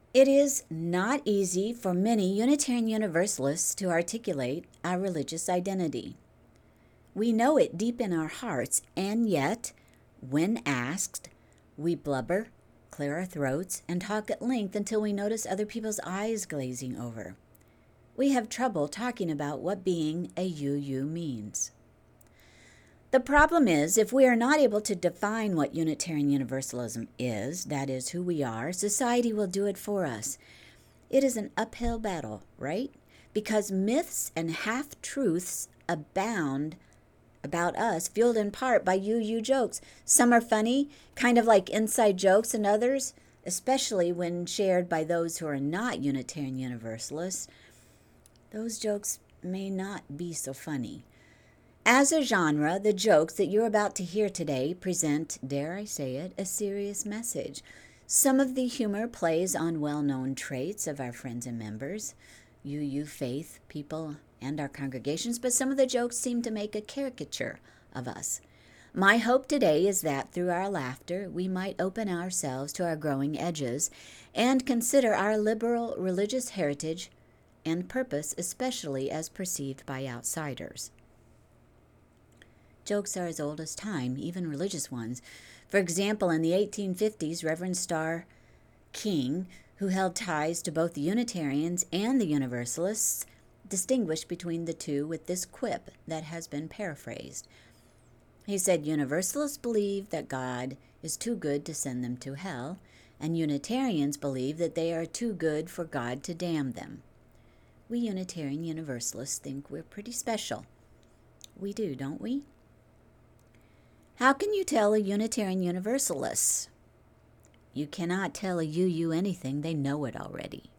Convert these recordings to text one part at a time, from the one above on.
It is not easy for many Unitarian Universalists to articulate our religious identity. We know it deep in our hearts, and yet, when asked, we blubber, clear our throats, and talk at length until we notice other people's eyes glazing over. We have trouble talking about what being a UU means. The problem is, if we are not able to define what Unitarian Universalism is, that is, who we are, society will do it for us. It is an uphill battle, right? Because myths and half-truths abound about us, fueled in part by UU jokes. Some are funny, kind of like inside jokes, and others, especially when shared by those who are not Unitarian Universalists, those jokes may not be so funny. As a genre, the jokes that you're about to hear today present, dare I say it, a serious message. Some of the humor plays on well-known traits of our friends and members, UU faith people and our congregations, but some of the jokes seem to make a caricature of us. My hope today is that through our laughter, we might open ourselves to our growing edges and consider our liberal religious heritage and purpose, especially as perceived by outsiders. Jokes are as old as time, even religious ones. For example, in the 1850s, Reverend Starr King, who held ties to both the Unitarians and the Universalists, distinguished between the two with this quip that has been paraphrased. He said, Universalists believe that God is too good to send them to hell, and Unitarians believe that they are too good for God to damn them. We Unitarian Universalists think we're pretty special. We do, don't we? How can you tell a Unitarian Universalist? You cannot tell a UU anything, they know it already.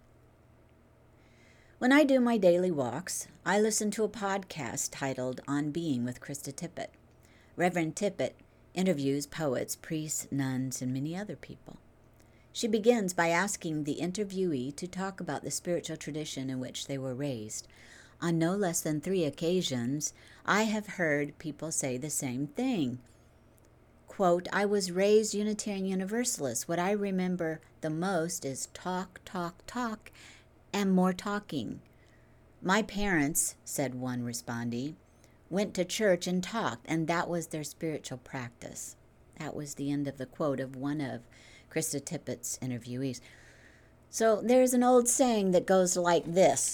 When I do my daily walks, I listen to a podcast titled On Being with Krista Tippett. Reverend Tippett interviews poets, priests, nuns, and many other people. She begins by asking the interviewee to talk about the spiritual tradition in which they were raised. On no less than 3 occasions, I have heard people say the same thing. Quote, I was raised Unitarian Universalist. What I remember the most is talk, talk, talk, and more talking. My parents, said one respondee, went to church and talked, and that was their spiritual practice. That was the end of the quote of one of Krista Tippett's interviewees. So there's an old saying that goes like this.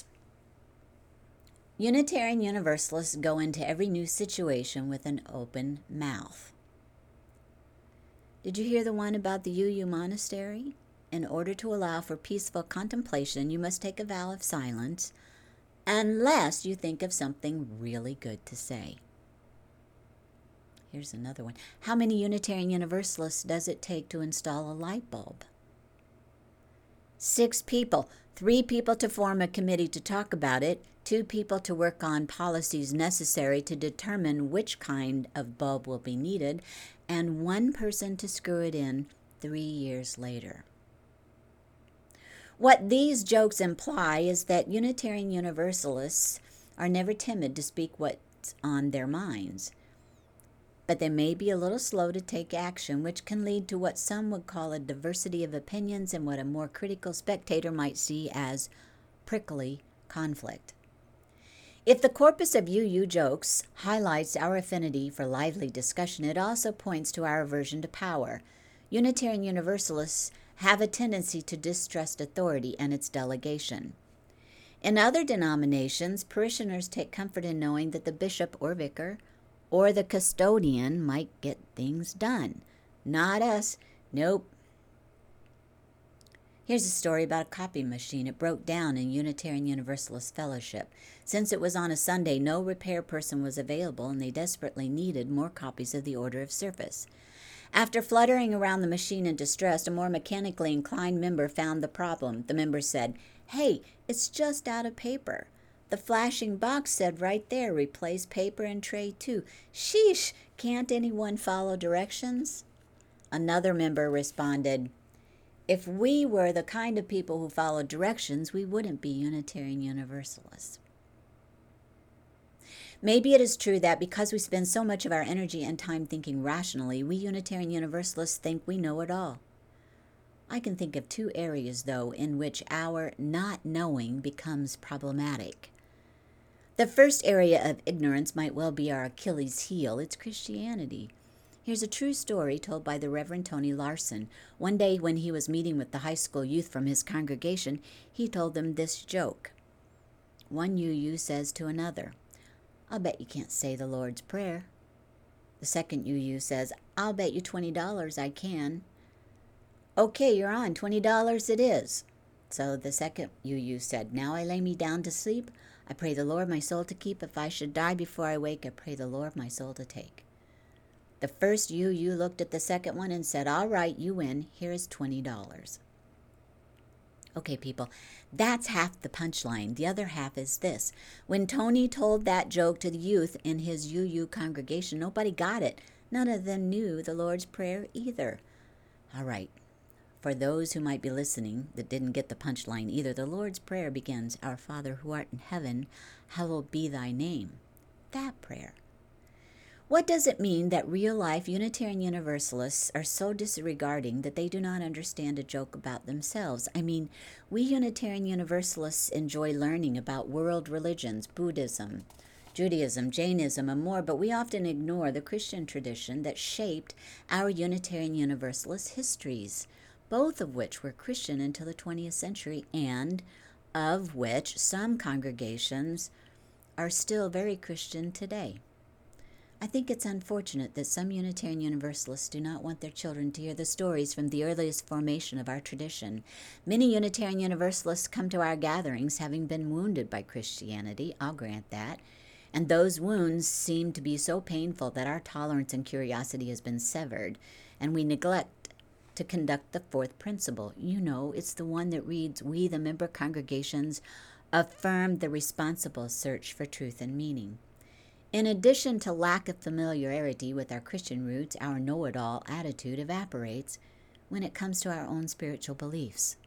Unitarian Universalists go into every new situation with an open mouth. Did you hear the one about the UU monastery? In order to allow for peaceful contemplation, you must take a vow of silence, unless you think of something really good to say. Here's another one. How many Unitarian Universalists does it take to install a light bulb? 6 people. 3 people to form a committee to talk about it, 2 people to work on policies necessary to determine which kind of bulb will be needed, and 1 person to screw it in 3 years later. What these jokes imply is that Unitarian Universalists are never timid to speak what's on their minds, but they may be a little slow to take action, which can lead to what some would call a diversity of opinions and what a more critical spectator might see as prickly conflict. If the corpus of UU jokes highlights our affinity for lively discussion, it also points to our aversion to power. Unitarian Universalists have a tendency to distrust authority and its delegation. In other denominations, parishioners take comfort in knowing that the bishop or vicar or the custodian might get things done. Not us. Nope. Here's a story about a copy machine. It broke down in Unitarian Universalist Fellowship. Since it was on a Sunday, no repair person was available, and they desperately needed more copies of the order of service. After fluttering around the machine in distress, a more mechanically inclined member found the problem. The member said, "Hey, it's just out of paper." The flashing box said right there, "Replace paper and tray too." Sheesh, can't anyone follow directions? Another member responded, "If we were the kind of people who followed directions, we wouldn't be Unitarian Universalists." Maybe it is true that because we spend so much of our energy and time thinking rationally, we Unitarian Universalists think we know it all. I can think of two areas, though, in which our not knowing becomes problematic. The first area of ignorance might well be our Achilles heel. It's Christianity. Here's a true story told by the Reverend Tony Larson. One day when he was meeting with the high school youth from his congregation, he told them this joke. One UU says to another, "I'll bet you can't say the Lord's Prayer." The second UU says, "I'll bet you $20 I can." "Okay, you're on. $20 it is." So the second UU said, "Now I lay me down to sleep. I pray the Lord my soul to keep. If I should die before I wake, I pray the Lord my soul to take." The first UU looked at the second one and said, "All right, you win. Here is $20. Okay, people, that's half the punchline. The other half is this. When Tony told that joke to the youth in his UU congregation, nobody got it. None of them knew the Lord's Prayer either. All right, for those who might be listening that didn't get the punchline either, the Lord's Prayer begins, "Our Father who art in heaven, hallowed be thy name." That prayer. What does it mean that real-life Unitarian Universalists are so disregarding that they do not understand a joke about themselves? I mean, we Unitarian Universalists enjoy learning about world religions, Buddhism, Judaism, Jainism, and more, but we often ignore the Christian tradition that shaped our Unitarian Universalist histories, both of which were Christian until the 20th century, and of which some congregations are still very Christian today. I think it's unfortunate that some Unitarian Universalists do not want their children to hear the stories from the earliest formation of our tradition. Many Unitarian Universalists come to our gatherings having been wounded by Christianity, I'll grant that, and those wounds seem to be so painful that our tolerance and curiosity has been severed, and we neglect to conduct the fourth principle. You know, it's the one that reads, "We, the member congregations, affirm the responsible search for truth and meaning." In addition to lack of familiarity with our Christian roots, our know-it-all attitude evaporates when it comes to our own spiritual beliefs.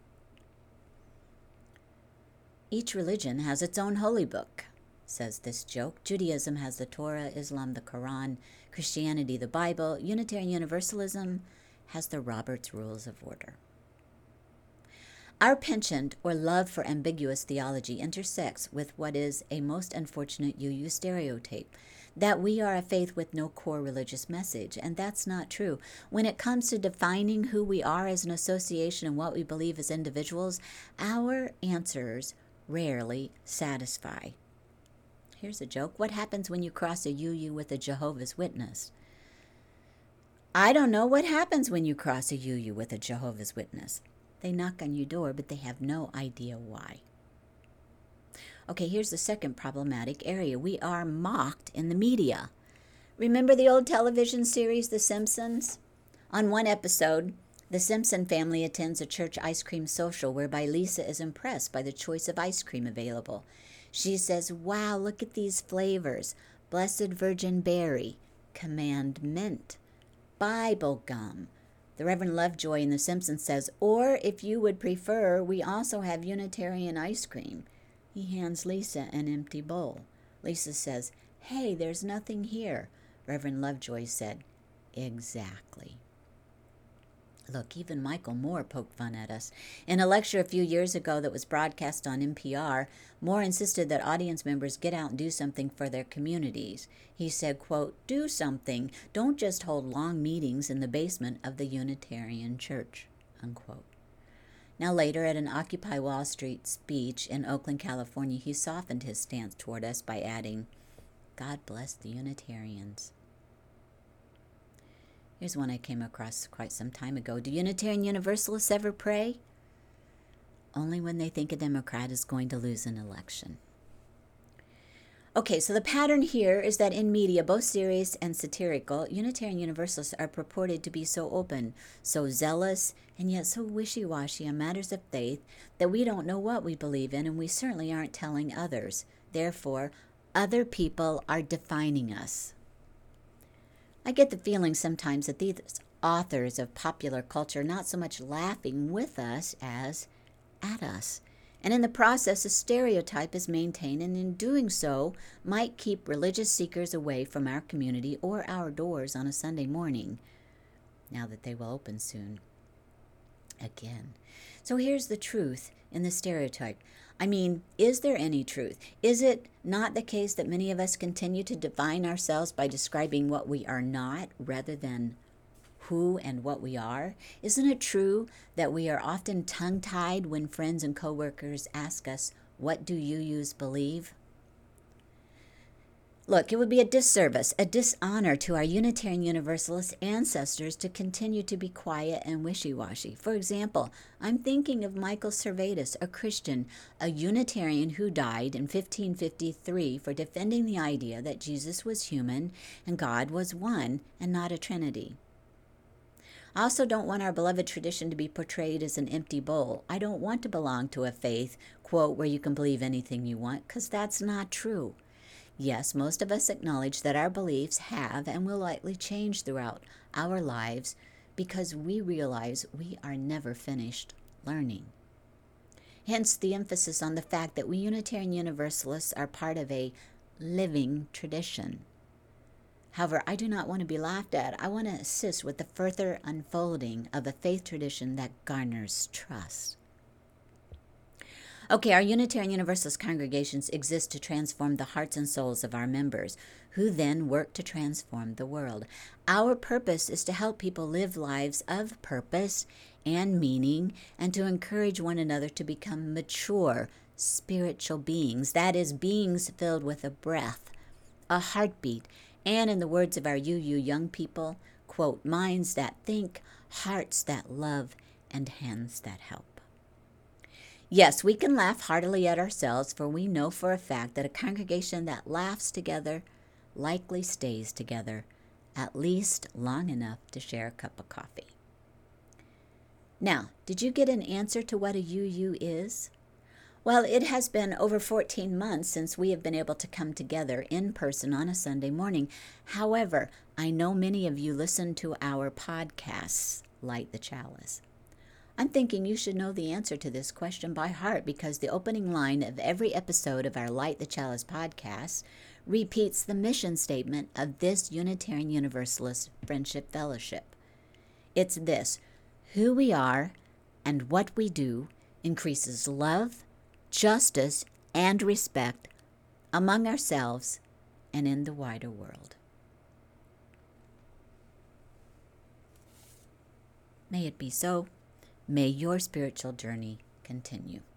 Each religion has its own holy book, says this joke. Judaism has the Torah, Islam the Quran, Christianity the Bible, Unitarian Universalism has the Robert's Rules of Order. Our penchant or love for ambiguous theology intersects with what is a most unfortunate UU stereotype, that we are a faith with no core religious message, and that's not true. When it comes to defining who we are as an association and what we believe as individuals, our answers rarely satisfy. Here's a joke. What happens when you cross a UU with a Jehovah's Witness? I don't know what happens when you cross a UU with a Jehovah's Witness. They knock on your door, but they have no idea why. Okay, here's the second problematic area. We are mocked in the media. Remember the old television series, The Simpsons? On one episode, the Simpson family attends a church ice cream social whereby Lisa is impressed by the choice of ice cream available. She says, "Wow, look at these flavors. Blessed Virgin Berry, Command Mint, Bible Gum." The Reverend Lovejoy in The Simpsons says, "Or if you would prefer, we also have Unitarian ice cream." He hands Lisa an empty bowl. Lisa says, "Hey, there's nothing here." Reverend Lovejoy said, "Exactly." Look, even Michael Moore poked fun at us. In a lecture a few years ago that was broadcast on NPR, Moore insisted that audience members get out and do something for their communities. He said, quote, "Do something. Don't just hold long meetings in the basement of the Unitarian Church," unquote. Now later, at an Occupy Wall Street speech in Oakland, California, he softened his stance toward us by adding, "God bless the Unitarians." Here's one I came across quite some time ago. Do Unitarian Universalists ever pray? Only when they think a Democrat is going to lose an election. Okay, so the pattern here is that in media, both serious and satirical, Unitarian Universalists are purported to be so open, so zealous, and yet so wishy-washy on matters of faith that we don't know what we believe in, and we certainly aren't telling others. Therefore, other people are defining us. I get the feeling sometimes that these authors of popular culture are not so much laughing with us as at us. And in the process, a stereotype is maintained, and in doing so, might keep religious seekers away from our community or our doors on a Sunday morning, now that they will open soon. again. So here's the truth in the stereotype. I mean, is there any truth? Is it not the case that many of us continue to define ourselves by describing what we are not rather than who and what we are? Isn't it true that we are often tongue-tied when friends and coworkers ask us, "What do you believe?" Look, it would be a disservice, a dishonor to our Unitarian Universalist ancestors to continue to be quiet and wishy-washy. For example, I'm thinking of Michael Servetus, a Christian, a Unitarian who died in 1553 for defending the idea that Jesus was human and God was one and not a trinity. I also don't want our beloved tradition to be portrayed as an empty bowl. I don't want to belong to a faith, quote, where you can believe anything you want, because that's not true. Yes, most of us acknowledge that our beliefs have and will likely change throughout our lives because we realize we are never finished learning. Hence the emphasis on the fact that we Unitarian Universalists are part of a living tradition. However, I do not want to be laughed at. I want to assist with the further unfolding of a faith tradition that garners trust. Okay, our Unitarian Universalist congregations exist to transform the hearts and souls of our members, who then work to transform the world. Our purpose is to help people live lives of purpose and meaning, and to encourage one another to become mature spiritual beings, that is, beings filled with a breath, a heartbeat, and in the words of our UU young people, quote, minds that think, hearts that love, and hands that help. Yes, we can laugh heartily at ourselves, for we know for a fact that a congregation that laughs together likely stays together, at least long enough to share a cup of coffee. Now, did you get an answer to what a UU is? Well, it has been over 14 months since we have been able to come together in person on a Sunday morning. However, I know many of you listen to our podcasts, Light the Chalice. I'm thinking you should know the answer to this question by heart because the opening line of every episode of our Light the Chalice podcast repeats the mission statement of this Unitarian Universalist Friendship Fellowship. It's this: who we are and what we do increases love, justice, and respect among ourselves and in the wider world. May it be so. May your spiritual journey continue.